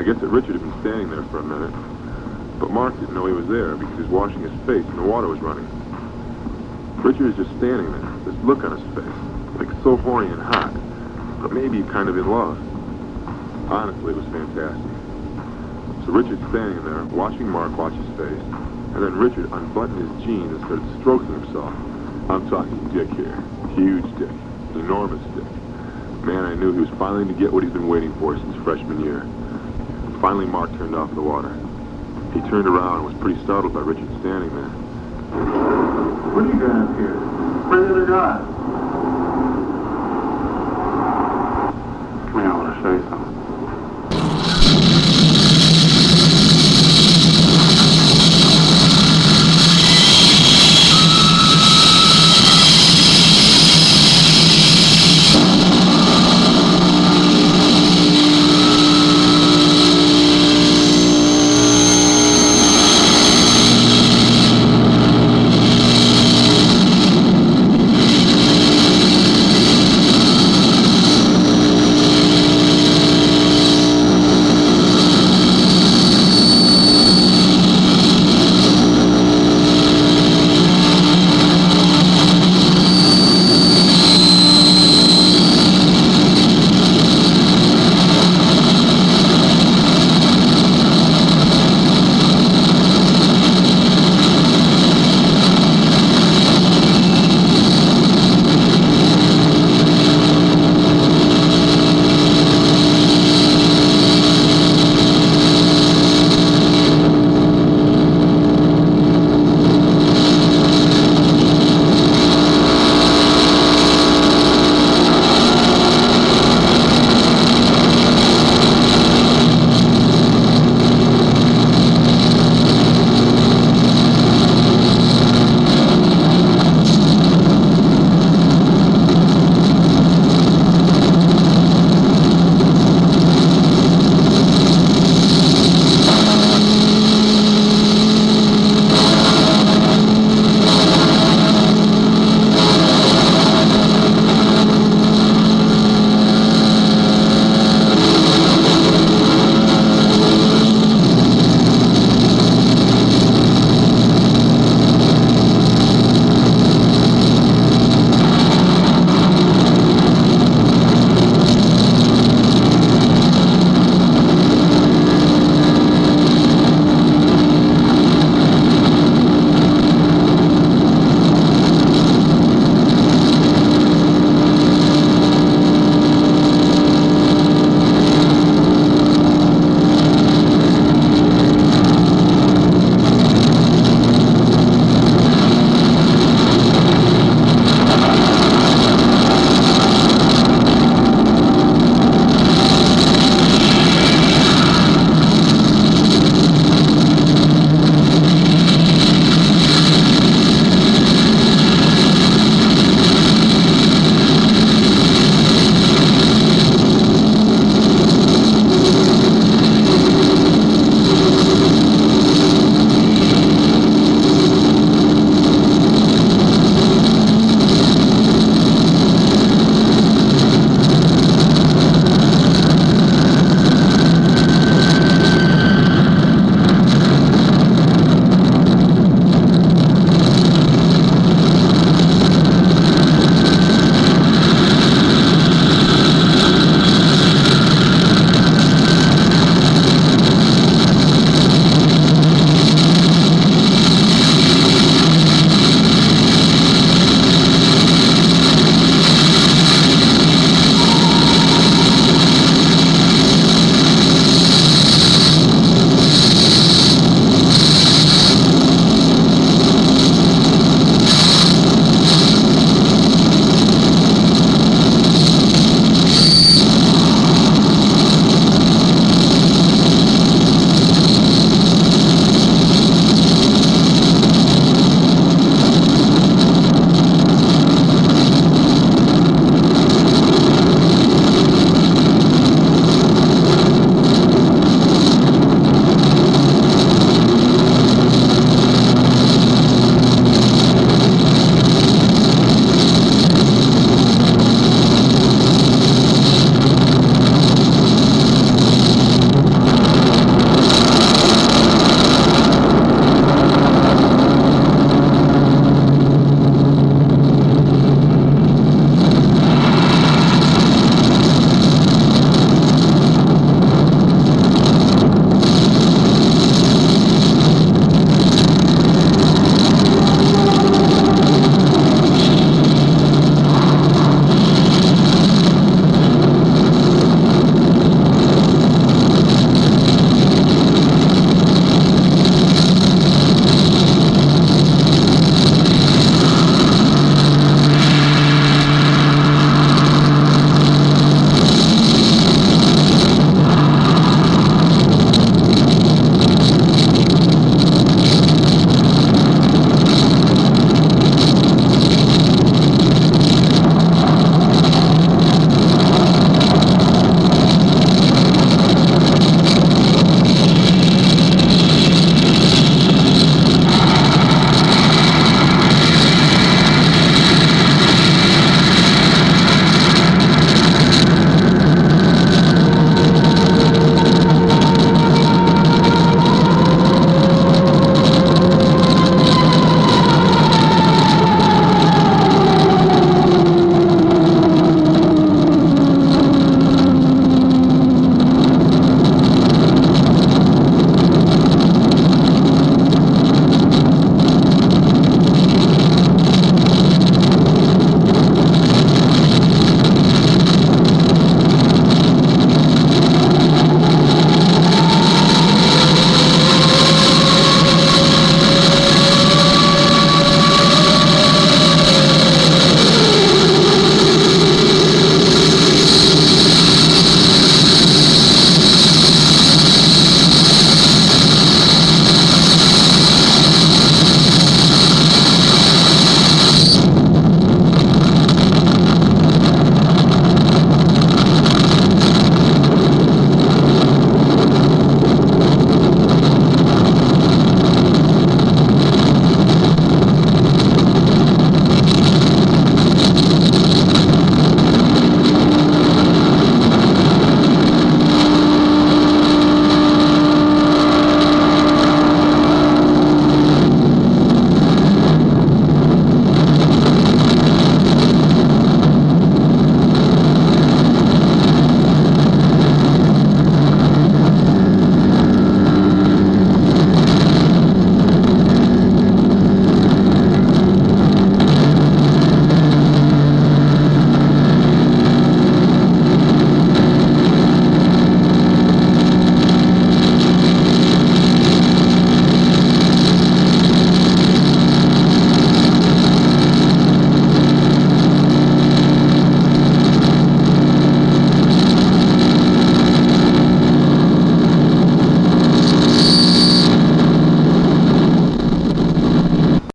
I guess that Richard had been standing there for a minute, but Mark didn't know he was there because he was washing his face and the water was running. Richard is just standing there, this look on his face, like so horny and hot, but maybe kind of in love. Honestly, it was fantastic. So Richard's standing there, watching Mark wash his face, and then Richard unbuttoned his jeans and started stroking himself. I'm talking dick here. Huge dick. Enormous dick. Man, I knew he was finally going to get what he's been waiting for since freshman year. Finally, Mark turned off the water. He turned around and was pretty startled by Richard standing there. What are you doing up here? Where's the other guy?